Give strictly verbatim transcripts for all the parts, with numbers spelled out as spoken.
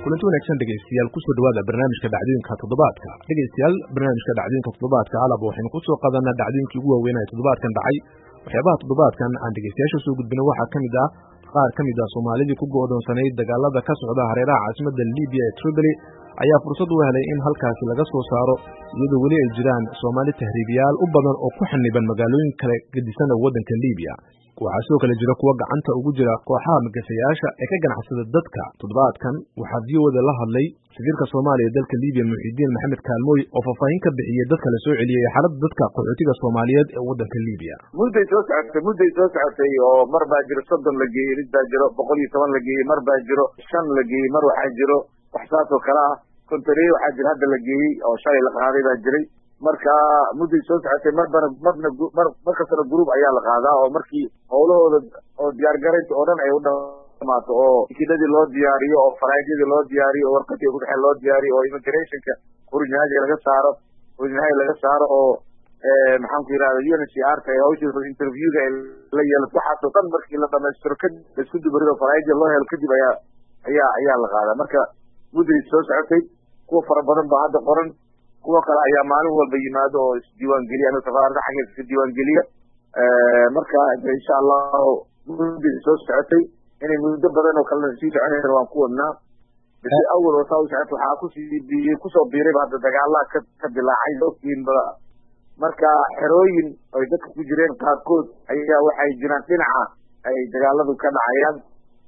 kulanti wanaagsan dhegeystayaal kusoo dhawaada barnaamijka dhacdooyinka toddobaadka dhegeystayaal barnaamijka dhacdooyinka toddobaadka alab waxaynu ku soo qaadanaa dhacdooyinkii ugu waaweyn ee toddobaadkan dhacay waxyaabaha toddobaadkan aan dhegeystayaasha soo gudbino waxaa ka mid ah qaar ka mid ah soomaalidii ku go'doonsanayd dagaalada ka socda hareeraha caasimadda libiya ee tripoli ayaa fursad u helay in halkaasi laga soo saaro iyadoo weli ay jiraan soomaali tahriibiyaal u badan oo ku xaniban magaalooyin kale gedisan ee waddanka libiya waxaa sidoo kale jira kuwa gacanta ugu jira kooxaha magafayaasha ee ka ganacsada dadka toddobaadkan waxaa v o da la hadlay safiirka soomaaliya ee dalka libiya muxidiin maxamed kaalmooy oo faahfaahin ka bixiyey dadka la soo celiyey xaaladda dadka qaxootiga soomaaliyeed ee waddanka libiya mudday soo socotay mudday soo socotay oo mar baa jiro soddon la geeyey mid baa jiro boqol iyo toban la geeyey mar baa jiro shan la geeyey mar waxaa jiro wax saas oo kale ah kontareeye waxaa jira hadda la geeyey oo shalay la qaaday baa jiray marka mudday soo socotay marbana marna mar markastana gruub ayaa la qaadaa oo markii howlahooda oo diyaargaraynta oo dhan ay u dhamaato oo tikidadii loo diyaariyo oo faraadyadii loo diyaariyo oo warqadii kudhexee loo diyaariyo oo immigrationka urinaaga laga saaro urinaaga laga saaro oo maxaan ku yidhahda u n h r ka hawsha interviewga la yeelo waxaasoo dhan markii la dhamaystiro kadib laisku dubarido faraadyada loo helo kadib ayaa ayaa ayaa la qaadaa marka mudday soo socotay kuwa fara badan baa hadda qoran kuwa kale ayaa maalin walba yimaado oo isdiiwaangeliya ama safaarada xaggeeda iska diiwaangeliya marka insha allahu mudday soo socotay inay muddo badan oo kalena sii soconaysa waan ku wadnaa bisi awal oo saa u socota waxaa kusii biyey kusoo biirayba hadda dagaalaha ka ka dilaacay ogtiinba marka xerooyin ay dadka ku jireen qaarkood ayaa waxay jiraan dhinaca ay dagaaladu ka dhacayaan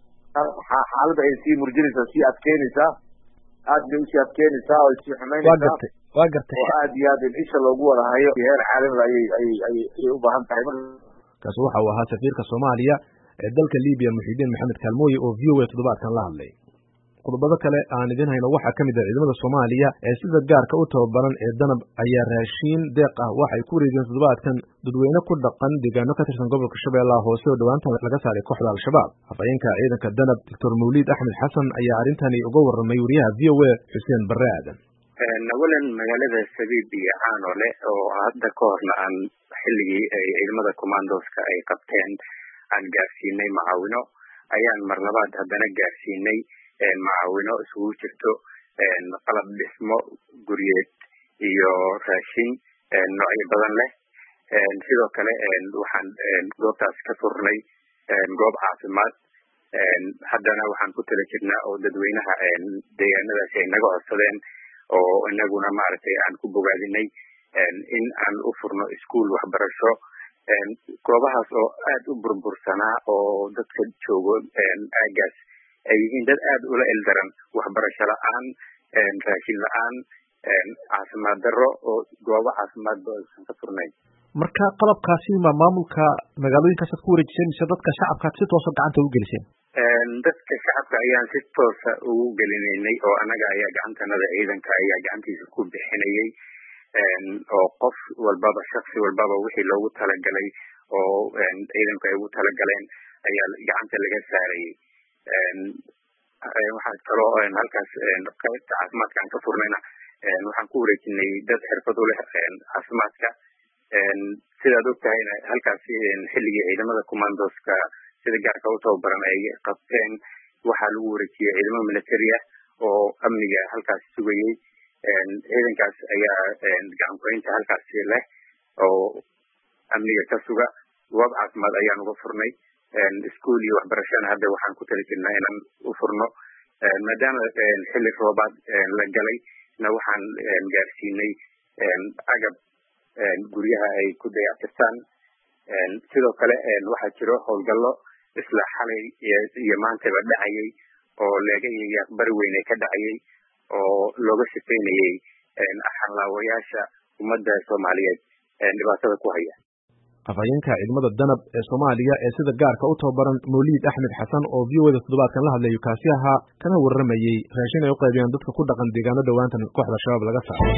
xaaladda ay sii murjinaysaa sii adkeynaysaa aad bay usii adkeynaysaa oo sii xumaynaysaa waa gartay oo aad iyo aad in isha loogu wada hayo heer caalamiga ayay ayay ayay ayay u baahan tahay kaasi waxa uu ahaa safiirka soomaaliya ee dalka libiya muxidiin maxamed kaalmooye oo v o a toddobaadkan la hadlay qodobada kale aan idin hayno waxaa ka mid ah ciidamada soomaaliya ee sida gaarka u tababaran ee danab ayaa raashiin deeq ah waxay ku wareegeen toddobaadkan dadweyne ku dhaqan deegaano ka tirsan gobolka shabeellaha hoose oo dhowaanta laga saaray kooxda al-shabaab hafayeenka ciidanka danab doctor mawliid axmed xasan ayaa arrintani uga warramay wariyaha v o a xuseen barre aadan awalan magaalada sabiib iyo caano leh oo hadda ka horna aan xilligii ay ciidamada commandoska ay qabteen aan gaarsiinay macaawino ayaan mar labaad haddana gaarsiinay macaawino isugu jirto qalab dhismo guryeed iyo raashin noocyo badan leh sidoo kale waxaan goobtaas ka furnay goob caafimaad haddana waxaan ku tala jirnaa oo dadweynaha deegaanadaasi ay naga codsadeen oo inaguna maaragtay aan ku bogaadinay in aan u furno iskuol waxbarasho goobahaas oo aad u burbursanaa oo dadka joogo aagaas ay yihiin dad aad ula eldaran waxbarasho la-aan raashin la-aan caafimaad darro oo goobo caafimaadba aysan ka furnayn marka qalabkaasi ma maamulka magaalooyinkaasaad ku wareejiseen mise dadka shacabkaad si toosa gacanta ugu geliseen dadka shacabka ayaan si toosa ugu gelinaynay oo annaga ayaa gacantanada ciidanka ayaa gacantiisa ku bixinayay oo qof walbaba shaksi walbaba wixii loogu talagalay oo ciidanku ay ugu talagaleen ayaa gacanta laga saarayay waxaa kaloo halkaas qaybta caafimaadka aan ka furnayna waxaan ku wareejinay dad xirfad u leh caafimaadka sidaad og tahayna halkaas xilligii ciidamada commandoska sida gaarka u tababaran ay qabteen waxaa lagu wareejiyey ciidamo military ah oo amniga halkaas sugayey ciidankaas ayaa gacankuhaynta halkaasi leh oo amniga ka suga goob caafimaad ayaan uga furnay iskuol iyo waxbarashana hadda waxaan ku tali jirnaa inaan u furno maadaama xilli roobaad la galay na waxaan gaarsiinay agab guryaha ay ku dayactirtaan sidoo kale waxaa jiro howlgallo isla xalay iyo maantaba dhacayay oo leega iyo yaaqbari weyne ka dhacayay oo looga shaqaynayay axanlaawayaasha ummadda soomaaliyeed dhibaatada ku haya hafayeenka ciidamada danab ee soomaaliya ee sida gaarka u tababaran mawliid axmed xasan oo v o da toddobaadkan la hadlayo kaasi ahaa kana warramayey raashin ay u qaybiyaan dadka ku dhaqan deegaano dhowaantan kooxda shabaab laga saaray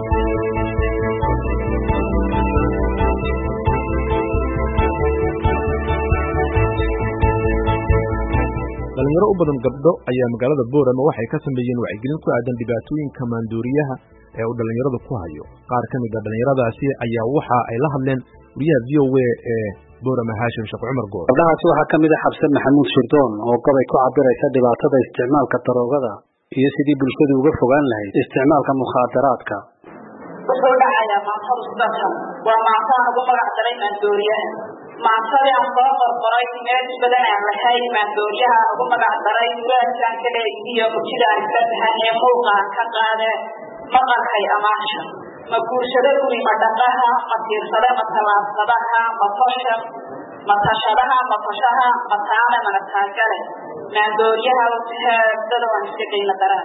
dhalinyaro u badan gabdho ayaa magaalada boorama waxay ka sameeyeen wacyigelin ku aadan dhibaatooyinka maandooriyaha ee uu dhalinyarada ku hayo qaar ka mid a dhalinyaradaasi ayaa waxa ay la hadleen wariyaha v o a ee boorama haashim sheekh cumar goor gabdhahaasi waxaa ka mid a xabse maxamuud shirdoon oo gobay ku cabiraysa dhibaatada isticmaalka daroogada iyo sidii bulshadu uga fogaan lahayd isticmaalka mukhaadaraadka. wuxuu dhacayaa maanta usdatan waa maantaan ugu magac daray maandooriyaha maantadii aan soo qorqoray meel badan aan lahayn maandooriyaha ugu magac daray muraadkaan ka dheegiyo mujidaan iska tahanee muuqaan ka qaadee maqalkay amaasha ma guursado guri ma dhaqaha ma tiirsada ma talaabsadaha ma tosha ma tashadaha ma toshaha ma taale mana taagale maandooriyaha heedada waan iska dayna daraan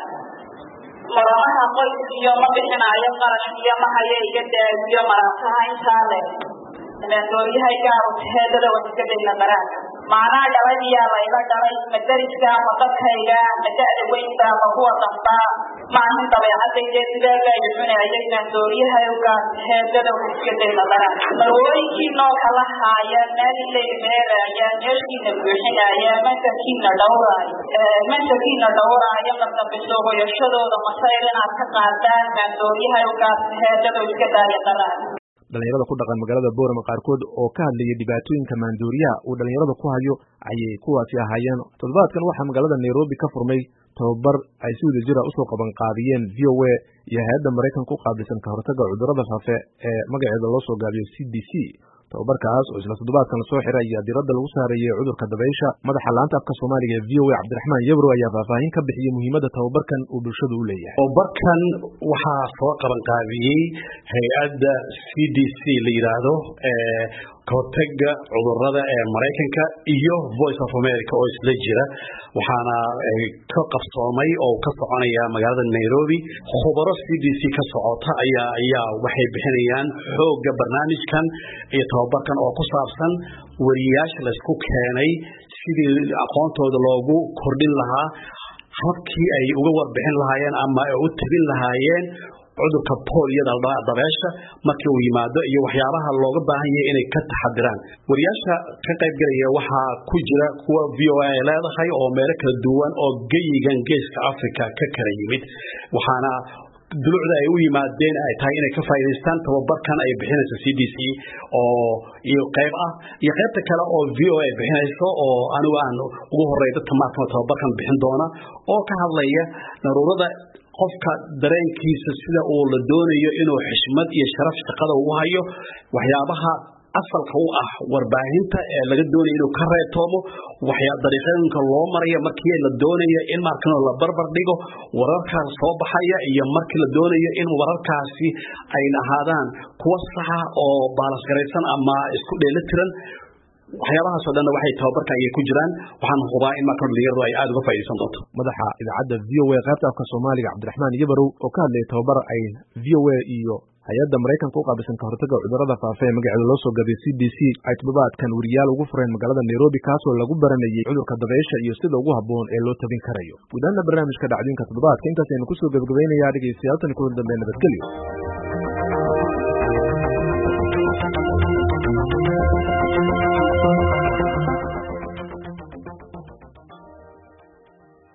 maramaha qoyskiyo ma bixinaayo qarash iyo ma haye iga daawiyo maraataha intaa le maandooriyaha gaaru heedada waan iska dayna daraan macnaa dhaladiyaa layla dhalay ma dariska ma dadkayga ma da-da weynba ma kuwa dambaa maahin dabeecadayde sideegaayo cunayay maandooriyaha ugaas heedada waan iska dayna daraan marwooyinkii noo kala haaya meelilay meelaya meeshiina buuxinaya mansakiina dhowraayo mansakiina dhowraayo madambiso hoyashadooda masayr inaad ka qaadaan maandooriyaha ugaas heedada iska daaya daraan. dhalinyarada ku dhaqan magaalada Boorama qaarkood oo ka hadlayay dhibaatooyinka maandooriyaha uu dhalinyarada ku hayo ayay kuwaasi ahaayeen. toddobaadkan waxaa magaalada Nairobi ka furmay tababar ay si wada jira usoo qaban qaadiyeen V O A iyo hay'adda Mareykanka u qaabilsan ka hortagga cudurrada faafa ee magaceeda loo soo gaabiyo C D C. tababarkaas oo isla toddobaadkan lasoo xiray ayaa diiradda lagu saareeyay cudurka dabaysha. madaxa laanta afka Soomaaliga ee V O A Cabdiraxmaan Yabro ayaa faahfaahin ka bixiyay muhiimadda tababarkan uu bulshada u leeyahay. tababarkan waxaa soo qaban qaabiyey hay'adda C D C la yiraahdo ee ka hortagga cudurrada ee Mareykanka iyo Voice of America oo isla jira waxaana ka qabsoomay oo ka soconaya magaalada Nairobi. khubaro C D C ka socota ayaa ayaa waxay bixinayaan xoogga barnaamijkan iyo tababarkan oo ku saabsan wariyaasha la isku keenay sidii aqoontooda loogu kordhin lahaa habkii ay uga warbixin lahaayeen ama ay u tabin lahaayeen cudurka poliyada dabeesha markii uu yimaado iyo waxyaabaha looga baahan yahay inay ka taxadiraan. wariyaasha ka qayb galaya waxaa ku jira kuwa V O A leedahay oo meelo kala duwan oo geyigan geeska Afrika ka kala yimid waxaana dulucda ay u yimaadeen ay tahay inay ka faa'iideystaan tababarkan ay bixinayso C D C oo iyo qayb ah iyo qaybta kale oo V O A bixinayso oo anigu aan ugu horeeyo dadka maanta tababarkan bixin doona oo ka hadlaya daruurada qofka dareenkiisa sida uu la doonayo inuu xishmad iyo sharaf shaqada u hayo waxyaabaha asalka u ah warbaahinta ee laga doonayo inuu ka reetoomo waxyaa dariiqooyinka loo marayo markii la doonayo in markan la barbar dhigo wararka soo baxaya iyo markii la doonayo in wararkaasi ay ahaadaan kuwa sax ah oo balans garaysan ama isku dheelitiran. waxyaabahaas oo dhan waxay tababarka ay ku jiraan waxaan hubaa in markan dhalinyaradu ay aad uga faa'iideysan doonto. madaxa idaacadda V O A qaybta afka Soomaaliga Cabdiraxmaan Yabro oo ka hadlayay tababar ay V O A iyo hay'adda Mareykanka u qaabilsan ka hortagga cudurrada faafa ee magaceeda loo soo gaabiyo C D C ay toddobaadkan wariyaal ugu fureen magaalada Nairobi kaasoo lagu baranayay cudurka dabaysha iyo sida ugu habboon ee loo tabin karayo. gudaha barnaamijka dhacdooyinka toddobaadka intaas aynu kusoo gabagabaynayaa dhegeystayaal tan ku dambeeyay nabadgelyo.